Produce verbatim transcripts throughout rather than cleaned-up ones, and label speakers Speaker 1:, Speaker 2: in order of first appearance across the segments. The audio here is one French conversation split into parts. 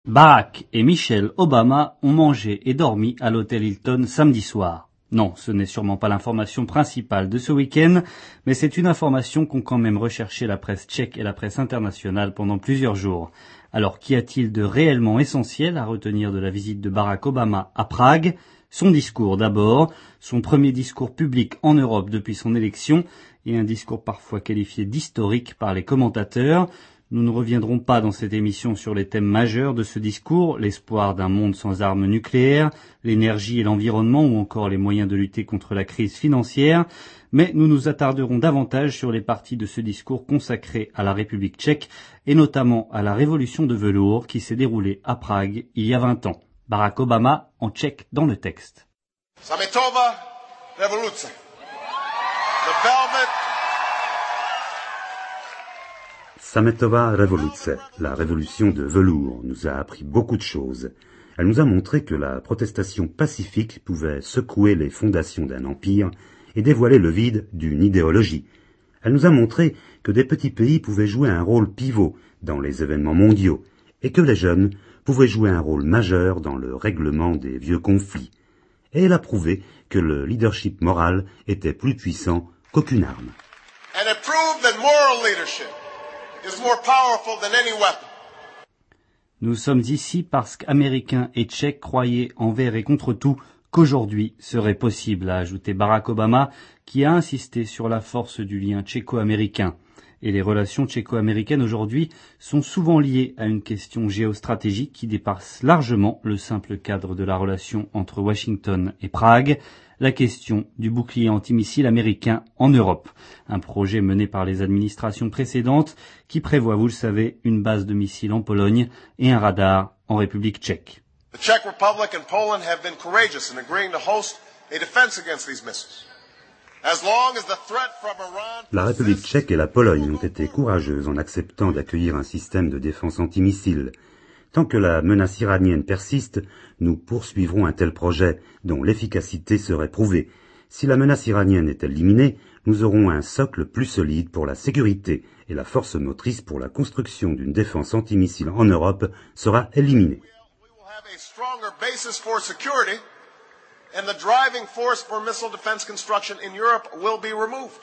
Speaker 1: Barack et Michelle Obama ont mangé et dormi à l'hôtel Hilton samedi soir. Non, ce n'est sûrement pas l'information principale de ce week-end, mais c'est une information qu'ont quand même recherché la presse tchèque et la presse internationale pendant plusieurs jours. Alors qu'y a-t-il de réellement essentiel à retenir de la visite de Barack Obama à Prague ? Son discours d'abord, son premier discours public en Europe depuis son élection, et un discours parfois qualifié d'historique par les commentateurs. Nous ne reviendrons pas dans cette émission sur les thèmes majeurs de ce discours, l'espoir d'un monde sans armes nucléaires, l'énergie et l'environnement ou encore les moyens de lutter contre la crise financière, mais nous nous attarderons davantage sur les parties de ce discours consacrées à la République tchèque et notamment à la révolution de velours qui s'est déroulée à Prague il y a vingt ans. Barack Obama en tchèque dans le texte.
Speaker 2: Sametova revoluce. The velvet
Speaker 3: Sametova Revoluce, la révolution de velours, nous a appris beaucoup de choses. Elle nous a montré que la protestation pacifique pouvait secouer les fondations d'un empire et dévoiler le vide d'une idéologie. Elle nous a montré que des petits pays pouvaient jouer un rôle pivot dans les événements mondiaux et que les jeunes pouvaient jouer un rôle majeur dans le règlement des vieux conflits. Et elle a prouvé que le leadership moral était plus puissant qu'aucune arme.
Speaker 2: And it proved that moral leadership is more powerful than any weapon.
Speaker 1: Nous sommes ici parce qu'Américains et Tchèques croyaient envers et contre tout qu'aujourd'hui serait possible, a ajouté Barack Obama, qui a insisté sur la force du lien tchéco-américain. Et les relations tchéco-américaines aujourd'hui sont souvent liées à une question géostratégique qui dépasse largement le simple cadre de la relation entre Washington et Prague, la question du bouclier antimissile américain en Europe, un projet mené par les administrations précédentes qui prévoit, vous le savez, une base de missiles en Pologne et un radar en République tchèque.
Speaker 2: The Czech Republic and Poland have been courageous in agreeing to host a defense against these missiles. As long as the threat from Iran...
Speaker 3: La République tchèque et la Pologne ont été courageuses en acceptant d'accueillir un système de défense antimissile. Tant que la menace iranienne persiste, nous poursuivrons un tel projet dont l'efficacité serait prouvée. Si la menace iranienne est éliminée, nous aurons un socle plus solide pour la sécurité et la force motrice pour la construction d'une défense antimissile en Europe sera éliminée.
Speaker 2: We will have a stronger basis for security, and the driving force for missile defense construction in Europe will be removed.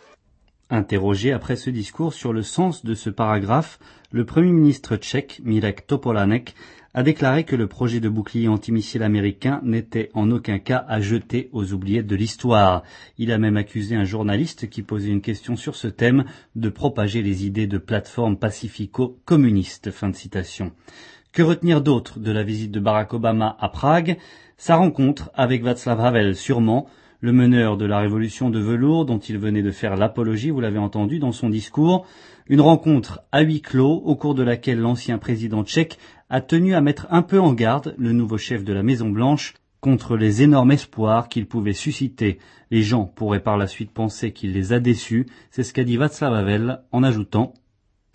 Speaker 1: Interrogé après ce discours sur le sens de ce paragraphe, le Premier ministre tchèque, Mirek Topolánek, a déclaré que le projet de bouclier antimissile américain n'était en aucun cas à jeter aux oubliettes de l'histoire. Il a même accusé un journaliste qui posait une question sur ce thème de propager les idées de plateforme pacifico-communiste. Fin de citation. Que retenir d'autre de la visite de Barack Obama à Prague ? Sa rencontre avec Václav Havel, sûrement, le meneur de la révolution de velours dont il venait de faire l'apologie, vous l'avez entendu dans son discours, une rencontre à huis clos au cours de laquelle l'ancien président tchèque a tenu à mettre un peu en garde le nouveau chef de la Maison-Blanche contre les énormes espoirs qu'il pouvait susciter. Les gens pourraient par la suite penser qu'il les a déçus, c'est ce qu'a dit Václav Havel en ajoutant «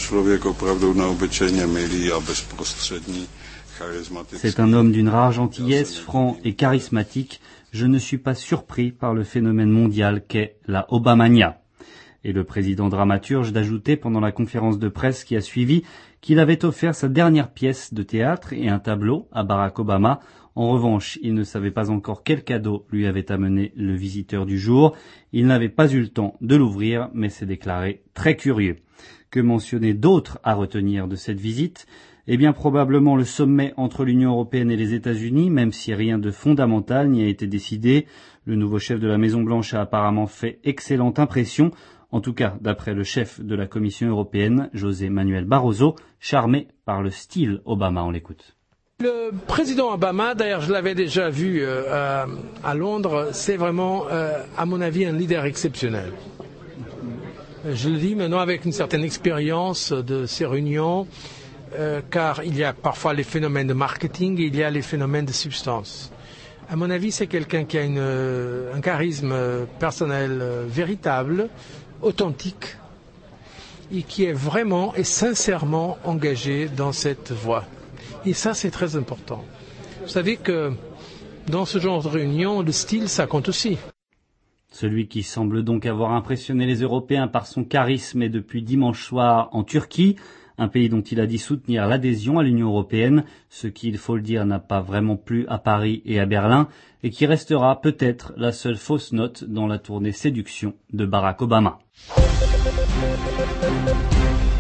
Speaker 1: C'est un homme d'une rare gentillesse, franc et charismatique. Je ne suis pas surpris par le phénomène mondial qu'est la Obamania. » Et le président dramaturge d'ajouter pendant la conférence de presse qui a suivi qu'il avait offert sa dernière pièce de théâtre et un tableau à Barack Obama. En revanche, il ne savait pas encore quel cadeau lui avait amené le visiteur du jour. Il n'avait pas eu le temps de l'ouvrir, mais s'est déclaré très curieux. Que mentionner d'autre à retenir de cette visite ? Eh bien, probablement le sommet entre l'Union européenne et les États-Unis, même si rien de fondamental n'y a été décidé. Le nouveau chef de la Maison-Blanche a apparemment fait excellente impression, en tout cas d'après le chef de la Commission européenne, José Manuel Barroso, charmé par le style Obama. On l'écoute.
Speaker 4: Le président Obama, d'ailleurs je l'avais déjà vu euh, à Londres, c'est vraiment, euh, à mon avis, un leader exceptionnel. Je le dis maintenant avec une certaine expérience de ces réunions, Euh, car il y a parfois les phénomènes de marketing et il y a les phénomènes de substance. À mon avis, c'est quelqu'un qui a une, euh, un charisme personnel euh, véritable, authentique, et qui est vraiment et sincèrement engagé dans cette voie. Et ça, c'est très important. Vous savez que dans ce genre de réunion, le style, ça compte aussi.
Speaker 1: Celui qui semble donc avoir impressionné les Européens par son charisme est depuis dimanche soir en Turquie, un pays dont il a dit soutenir l'adhésion à l'Union européenne, ce qui, il faut le dire, n'a pas vraiment plu à Paris et à Berlin, et qui restera peut-être la seule fausse note dans la tournée séduction de Barack Obama.